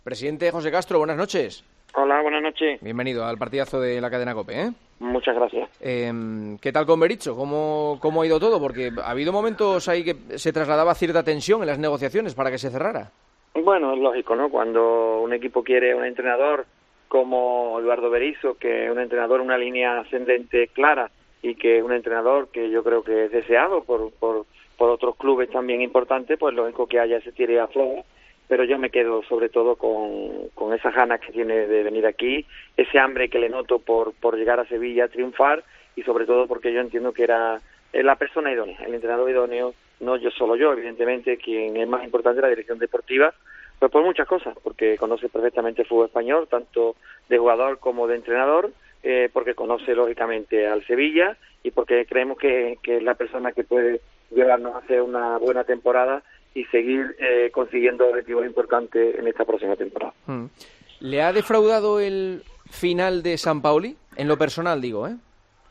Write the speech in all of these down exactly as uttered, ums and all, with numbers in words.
Presidente José Castro, buenas noches. Hola, buenas noches. Bienvenido al partidazo de la cadena COPE, ¿eh? Muchas gracias. Eh, ¿Qué tal con Berizzo? ¿Cómo, ¿Cómo ha ido todo? Porque ha habido momentos ahí que se trasladaba cierta tensión en las negociaciones para que se cerrara. Bueno, es lógico, ¿no? Cuando un equipo quiere un entrenador como Eduardo Berizzo, que es un entrenador, una línea ascendente clara, y que es un entrenador que yo creo que es deseado por, por, por otros clubes también importantes, pues lógico que haya ese tire a floja. Pero yo me quedo sobre todo con, con esas ganas que tiene de venir aquí, ese hambre que le noto por, por llegar a Sevilla a triunfar, y sobre todo porque yo entiendo que era la persona idónea, el entrenador idóneo, no yo solo yo, evidentemente, quien es más importante la dirección deportiva, pues por muchas cosas, porque conoce perfectamente el fútbol español, tanto de jugador como de entrenador, eh, porque conoce lógicamente al Sevilla, y porque creemos que, que es la persona que puede llevarnos a hacer una buena temporada y seguir eh, consiguiendo objetivos importantes en esta próxima temporada. Hmm. ¿Le ha defraudado el final de Sampaoli? En lo personal, digo, ¿eh?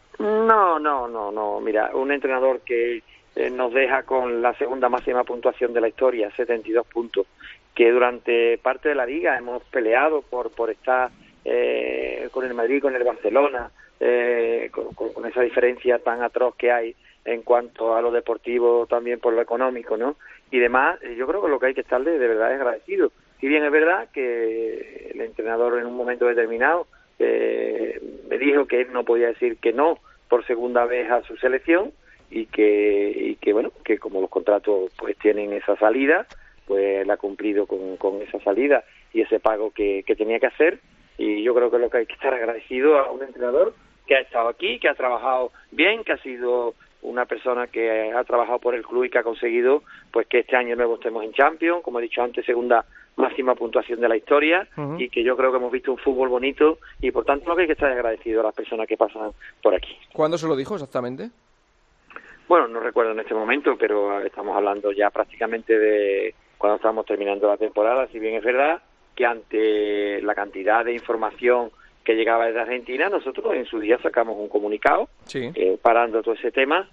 No, no, no, no. Mira, un entrenador que eh, nos deja con la segunda máxima puntuación de la historia, setenta y dos puntos, que durante parte de la liga hemos peleado por por estar eh, con el Madrid, con el Barcelona, eh, con, con, con esa diferencia tan atroz que hay en cuanto a lo deportivo, también por lo económico, ¿no? Y demás, yo creo que lo que hay que estarle de verdad es agradecido. Si bien es verdad que el entrenador en un momento determinado eh, me dijo que él no podía decir que no por segunda vez a su selección, y que, y que bueno, que como los contratos pues tienen esa salida, pues él ha cumplido con, con esa salida y ese pago que, que tenía que hacer, y yo creo que lo que hay que estar agradecido a un entrenador que ha estado aquí, que ha trabajado bien, que ha sido una persona que ha trabajado por el club y que ha conseguido pues que este año nuevo estemos en Champions, como he dicho antes, segunda máxima puntuación de la historia, uh-huh. Y que yo creo que hemos visto un fútbol bonito, y por tanto lo que hay que estar agradecido a las personas que pasan por aquí. ¿Cuándo se lo dijo exactamente? Bueno, no recuerdo en este momento, pero estamos hablando ya prácticamente de cuando estábamos terminando la temporada, si bien es verdad que ante la cantidad de información que llegaba desde Argentina, nosotros en su día sacamos un comunicado, sí. eh, parando todo ese tema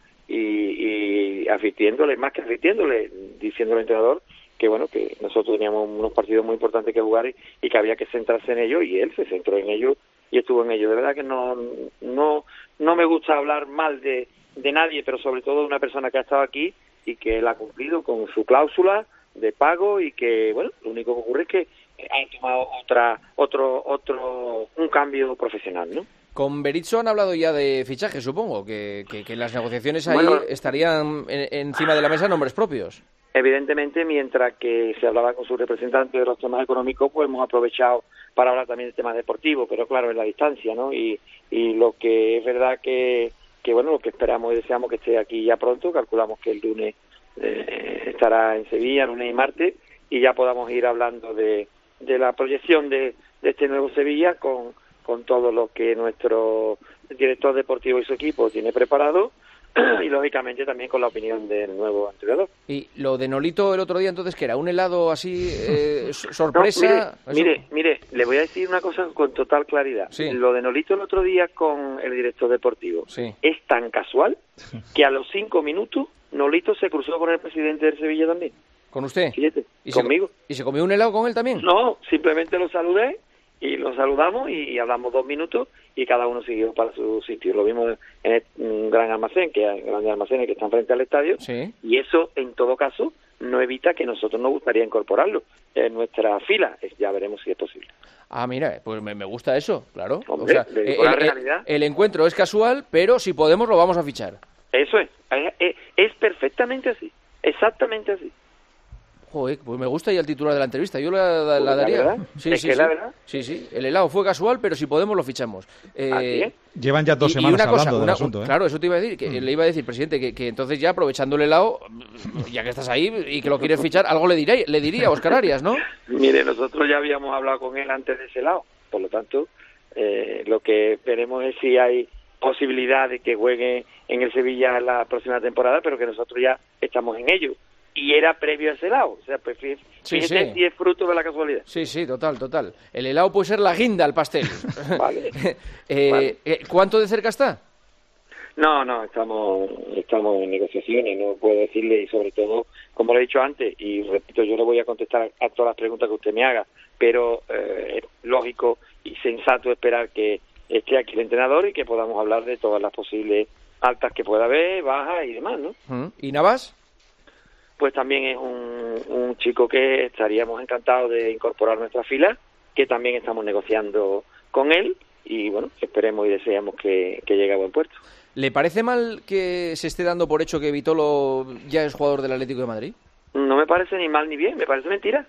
y, y advirtiéndole, más que advirtiéndole, diciéndole al entrenador que bueno, que nosotros teníamos unos partidos muy importantes que jugar y, y que había que centrarse en ello, y él se centró en ello y estuvo en ello. De verdad que no no no me gusta hablar mal de, de nadie, pero sobre todo de una persona que ha estado aquí y que él ha cumplido con su cláusula de pago, y que bueno, lo único que ocurre es que han tomado otra, otro, otro, un cambio profesional, ¿no? Con Berizzo han hablado ya de fichaje, supongo, que, que, que en las negociaciones ahí bueno, estarían en, encima de la mesa nombres propios. Evidentemente, mientras que se hablaba con su representante de los temas económicos, pues hemos aprovechado para hablar también de temas deportivos, pero claro, en la distancia, ¿no? Y, y lo que es verdad que, que, bueno, lo que esperamos y deseamos que esté aquí ya pronto, calculamos que el lunes eh, estará en Sevilla, lunes y martes, y ya podamos ir hablando de de la proyección de, de este nuevo Sevilla con, con todo lo que nuestro director deportivo y su equipo tiene preparado, y lógicamente también con la opinión del nuevo entrenador. ¿Y lo de Nolito el otro día entonces qué era? ¿Un helado así eh, sorpresa? No, mire, mire, mire, le voy a decir una cosa con total claridad. Sí. Lo de Nolito el otro día con el director deportivo, sí, es tan casual que a los cinco minutos Nolito se cruzó con el presidente del Sevilla también. ¿Con usted? Fíjate, ¿Y conmigo. Se, ¿Y se comió un helado con él también? No, simplemente lo saludé y lo saludamos y hablamos dos minutos y cada uno siguió para su sitio. Lo vimos en un gran almacén, que hay grandes almacenes que están frente al estadio, ¿sí? Y eso, en todo caso, no evita que nosotros nos gustaría incorporarlo en nuestra fila. Ya veremos si es posible. Ah, mira, pues me, me gusta eso, claro. Hombre, o sea, el, el, realidad. El, el encuentro es casual, pero si podemos lo vamos a fichar. Eso es, es, es perfectamente así, exactamente así. Joder, pues me gusta ya el titular de la entrevista. Yo la, la, la daría. ¿La verdad? Sí, ¿Es sí, que sí. la verdad? Sí, sí. El helado fue casual, pero si podemos lo fichamos. Eh, Llevan ya dos y, semanas y una cosa, hablando una, del asunto, ¿eh? Claro, eso te iba a decir. Que mm. Le iba a decir, presidente, que, que entonces ya aprovechando el helado, ya que estás ahí y que lo quieres fichar, algo le diré, le diría a Óscar Arias, ¿no? Mire, nosotros ya habíamos hablado con él antes de ese helado. Por lo tanto, eh, lo que veremos es si hay posibilidad de que juegue en el Sevilla la próxima temporada, pero que nosotros ya estamos en ello. Y era previo a ese helado, o sea, pues fíjate sí, sí. si es fruto de la casualidad. Sí, sí, total, total. El helado puede ser la guinda al pastel. Vale. eh, vale. ¿Cuánto de cerca está? No, no, estamos estamos en negociaciones, no puedo decirle, y sobre todo, como lo he dicho antes, y repito, yo le voy a contestar a todas las preguntas que usted me haga, pero eh, es lógico y sensato esperar que esté aquí el entrenador y que podamos hablar de todas las posibles altas que pueda haber, bajas y demás, ¿no? ¿Y Navas? Pues también es un, un chico que estaríamos encantados de incorporar a nuestra fila, que también estamos negociando con él, y bueno, esperemos y deseamos que, que llegue a buen puerto. ¿Le parece mal que se esté dando por hecho que Vitolo ya es jugador del Atlético de Madrid? No me parece ni mal ni bien, me parece mentira.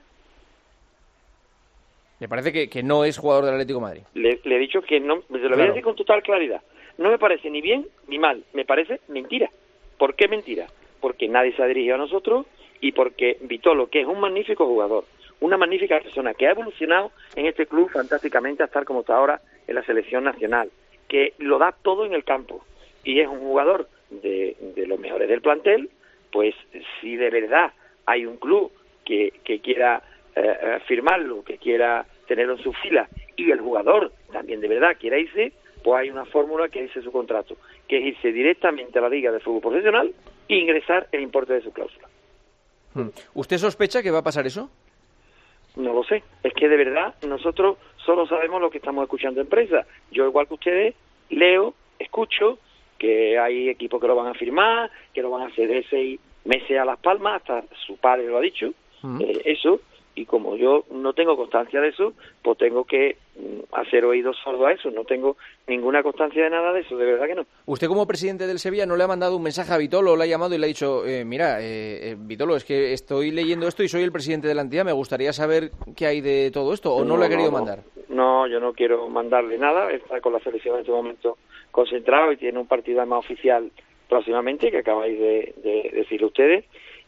¿Le parece que, que no es jugador del Atlético de Madrid? Le, le he dicho que no, se lo voy Claro. a decir con total claridad. No me parece ni bien ni mal, me parece mentira. ¿Por qué mentira? Porque nadie se ha dirigido a nosotros y porque Vitolo, que es un magnífico jugador, una magnífica persona que ha evolucionado en este club fantásticamente a estar como está ahora en la selección nacional, que lo da todo en el campo y es un jugador de, de los mejores del plantel, pues si de verdad hay un club que, que quiera eh, firmarlo, que quiera tenerlo en su fila y el jugador también de verdad quiera irse, pues hay una fórmula que dice su contrato, que es irse directamente a la Liga de Fútbol Profesional e ingresar el importe de su cláusula. ¿Usted sospecha que va a pasar eso? No lo sé, es que de verdad nosotros solo sabemos lo que estamos escuchando en prensa. Yo, igual que ustedes, leo, escucho que hay equipos que lo van a firmar, que lo van a hacer de seis meses a Las Palmas, hasta su padre lo ha dicho, uh-huh. eh, eso, y como yo no tengo constancia de eso, pues tengo que mm, hacer oídos sordos a eso, no tengo ninguna constancia de nada de eso, de verdad que no. ¿Usted como presidente del Sevilla no le ha mandado un mensaje a Vitolo, le ha llamado y le ha dicho, eh, mira, eh, eh, Vitolo, es que estoy leyendo esto y soy el presidente de la entidad, me gustaría saber qué hay de todo esto, o no, no le ha querido no, mandar? No, yo no quiero mandarle nada, está con la selección en este momento concentrado y tiene un partido además oficial próximamente, que acabáis de, de decirlo ustedes,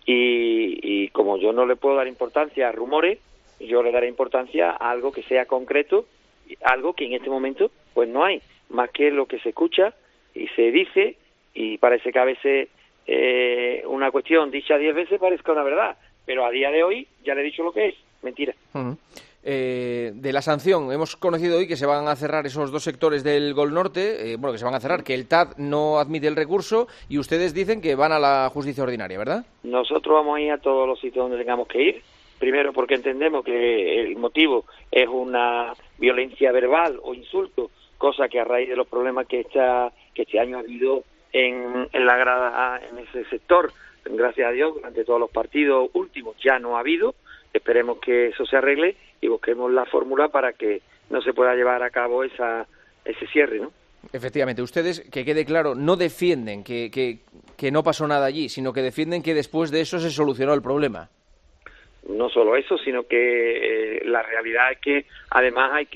y, y como yo no le puedo dar importancia a rumores, yo le daré importancia a algo que sea concreto, algo que en este momento pues no hay, más que lo que se escucha y se dice, y parece que a veces eh, una cuestión dicha diez veces parezca una verdad, pero a día de hoy ya le he dicho lo que es, mentira. Uh-huh. Eh, de la sanción, hemos conocido hoy que se van a cerrar esos dos sectores del Gol Norte, eh, bueno, que se van a cerrar, que el T A D no admite el recurso y ustedes dicen que van a la justicia ordinaria, ¿verdad? Nosotros vamos a ir a todos los sitios donde tengamos que ir, primero porque entendemos que el motivo es una violencia verbal o insulto, cosa que a raíz de los problemas que, esta, que este año ha habido en, en la grada, en ese sector, gracias a Dios, durante todos los partidos últimos ya no ha habido. Esperemos que eso se arregle y busquemos la fórmula para que no se pueda llevar a cabo esa ese cierre, ¿no? Efectivamente, ustedes, que quede claro, no defienden que, que, que no pasó nada allí, sino que defienden que después de eso se solucionó el problema. No solo eso, sino que eh, la realidad es que además hay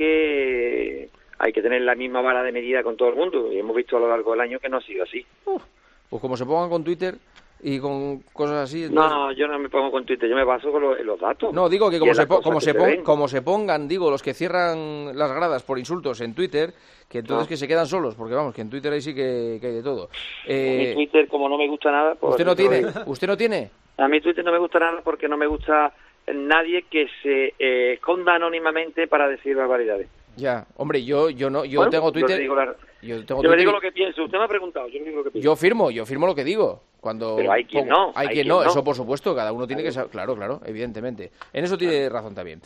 que hay que tener la misma vara de medida con todo el mundo y hemos visto a lo largo del año que no ha sido así. Uf, pues como se pongan con Twitter y con cosas así... Entonces... No, yo no me pongo con Twitter, yo me baso con los, los datos. No, digo que como, se, po como, se, se pon como se pongan, digo, los que cierran las gradas por insultos en Twitter, que entonces no. que se quedan solos, porque vamos, que en Twitter ahí sí que, que hay de todo. Eh, mi Twitter, como no me gusta nada... Pues ¿Usted no tiene? ¿Usted no tiene? A mí Twitter no me gusta nada porque no me gusta nadie que se eh, esconda anónimamente para decir barbaridades. Ya, hombre, yo yo no yo bueno, tengo Twitter. Yo, digo la... yo, tengo yo Twitter me digo y... lo que pienso. Usted me ha preguntado, yo me digo lo que pienso. Yo firmo, yo firmo lo que digo. Cuando Pero hay quien pongo... no. Hay, hay quien, quien no, no, eso por supuesto, cada uno tiene claro. que saber. Claro, claro, evidentemente. En eso tiene claro. razón también.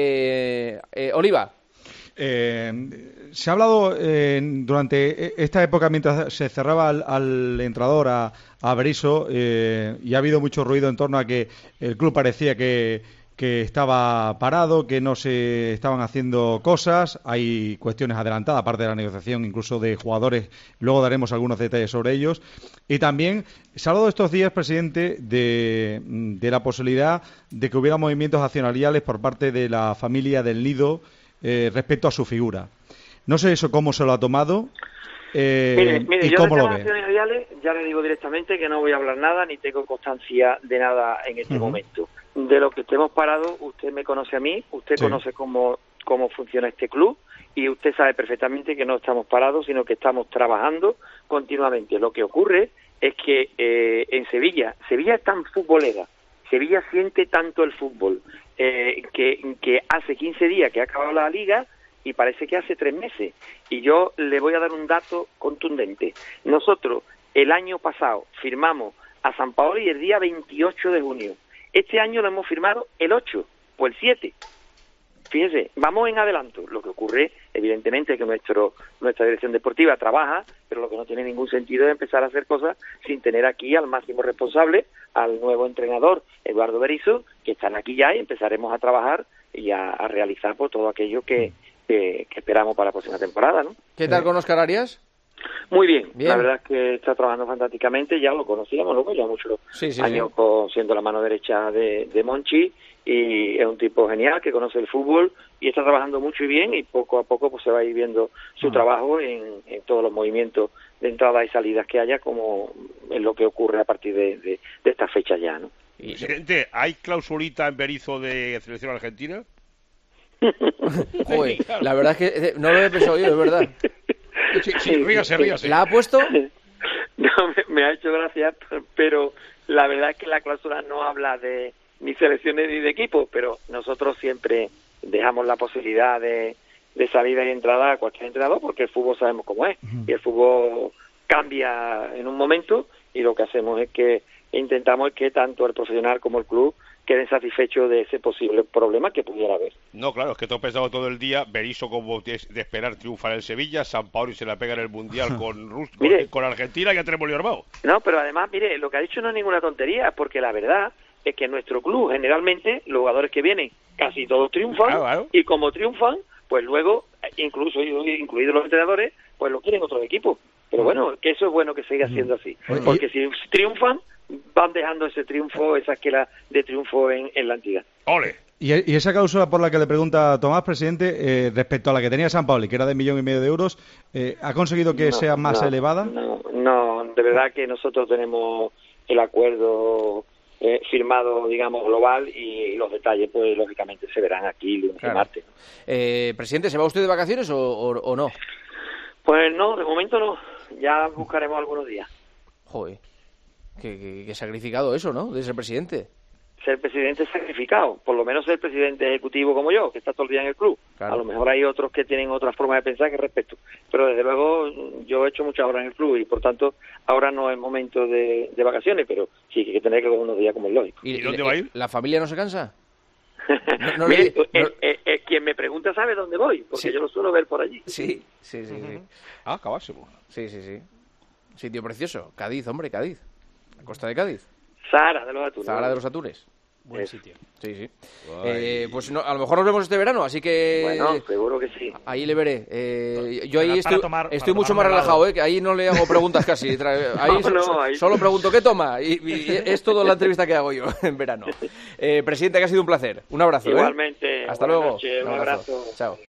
Eh, eh, Oliva. Eh, se ha hablado eh, durante esta época, mientras se cerraba al, al entrenador, a, a Berizzo, eh, y ha habido mucho ruido en torno a que el club parecía que, que estaba parado, que no se estaban haciendo cosas. Hay cuestiones adelantadas, aparte de la negociación, incluso de jugadores. Luego daremos algunos detalles sobre ellos. Y también se ha hablado estos días, presidente, de, de la posibilidad de que hubiera movimientos accionariales por parte de la familia del Nido eh, respecto a su figura. No sé eso cómo se lo ha tomado eh, mire, mire, y yo cómo de lo ve. Accionariales ya le digo directamente que no voy a hablar nada ni tengo constancia de nada en este uh-huh. momento. De lo que estemos parados, usted me conoce a mí, usted sí. conoce cómo, cómo funciona este club y usted sabe perfectamente que no estamos parados, sino que estamos trabajando continuamente. Lo que ocurre es que eh, en Sevilla, Sevilla es tan futbolera, Sevilla siente tanto el fútbol, eh, que, que hace quince días que ha acabado la liga y parece que hace tres meses. Y yo le voy a dar un dato contundente. Nosotros el año pasado firmamos a Sampaoli el día veintiocho de junio. Este año lo hemos firmado el ocho o el siete. fíjense, vamos en adelanto. Lo que ocurre, evidentemente, es que nuestro, nuestra dirección deportiva trabaja, pero lo que no tiene ningún sentido es empezar a hacer cosas sin tener aquí al máximo responsable, al nuevo entrenador, Eduardo Berizzo, que están aquí ya y empezaremos a trabajar y a, a realizar pues, todo aquello que, que, que esperamos para la próxima temporada, ¿no? ¿Qué tal con Óscar Arias? Muy bien. bien, la verdad es que está trabajando fantásticamente, ya lo conocíamos, ¿no? Ya muchos sí, sí, años sí. Con, siendo la mano derecha de, de Monchi, y es un tipo genial que conoce el fútbol y está trabajando mucho y bien, y poco a poco pues se va a ir viendo su ah. trabajo en, en todos los movimientos de entradas y salidas que haya, como en lo que ocurre a partir de, de, de esta fecha ya, ¿no? Presidente, ¿hay clausulita en Berizzo de selección argentina? Joder, la verdad es que no lo he pensado yo, es verdad. Sí, sí, ríase, ríase. ¿La ha puesto? No, me, me ha hecho gracia, pero la verdad es que la cláusula no habla de ni selecciones ni de equipos, pero nosotros siempre dejamos la posibilidad de, de salida y entrada a cualquier entrenador, porque el fútbol sabemos cómo es, uh-huh. y el fútbol cambia en un momento, y lo que hacemos es que intentamos que tanto el profesional como el club queden satisfechos de ese posible problema que pudiera haber. No, claro, es que todo pensado todo el día, Berizzo como de, de esperar triunfar en Sevilla, San Paolo y se la pega en el Mundial con, Rus, mire, con, con Argentina, ya tenemos lío armado. No, pero además, mire, lo que ha dicho no es ninguna tontería, porque la verdad es que en nuestro club, generalmente, los jugadores que vienen, casi todos triunfan, claro, claro. y como triunfan, pues luego, incluso incluidos los entrenadores, pues lo quieren otros equipos. Pero bueno, que eso es bueno que siga siendo así, porque si triunfan, van dejando ese triunfo, esa esquela de triunfo en, en la entidad. ¡Ole! Y, y esa cláusula por la que le pregunta Tomás, presidente, eh, respecto a la que tenía San Paoli, que era de millón y medio de euros, eh, ¿ha conseguido que no, sea más no, elevada? No, no, de verdad que nosotros tenemos el acuerdo eh, firmado, digamos, global, y los detalles, pues, lógicamente, se verán aquí lunes claro. y martes. Eh, presidente, ¿se va usted de vacaciones o, o, o no? Pues no, de momento no. Ya buscaremos algunos días. Joder. Qué, qué, qué sacrificado eso, ¿no? De ser presidente. Ser presidente es sacrificado, por lo menos ser presidente ejecutivo como yo, que está todo el día en el club. Claro. A lo mejor hay otros que tienen otras formas de pensar que respeto, pero desde luego yo he hecho muchas horas en el club y por tanto ahora no es momento de, de vacaciones, pero sí que hay que tener que unos días como es lógico. ¿Y, ¿Y dónde va a ir? ¿La familia no se cansa? No, no Mire, le, no... Eh, eh, eh, quien me pregunta sabe dónde voy, porque sí. yo lo suelo ver por allí. Sí, sí, sí. sí. Ah, acabásemos. Sí, sí, sí. Sitio precioso. Cádiz, hombre, Cádiz. La costa de Cádiz. Sahara de los Atunes. Sahara de los Atunes. Buen es. sitio. Sí, sí. Eh, pues no, a lo mejor nos vemos este verano, así que... Bueno, seguro que sí. Ahí le veré. Eh, yo ahí para, estoy, para tomar, estoy mucho más relajado, ¿eh? Que ahí no le hago preguntas casi. Ahí, no, no, ahí solo sí. pregunto ¿qué toma? Y, y es toda la entrevista que hago yo en verano. Eh, presidente, que ha sido un placer. Un abrazo. Igualmente. ¿eh? Hasta luego. Noches, un abrazo. Chao.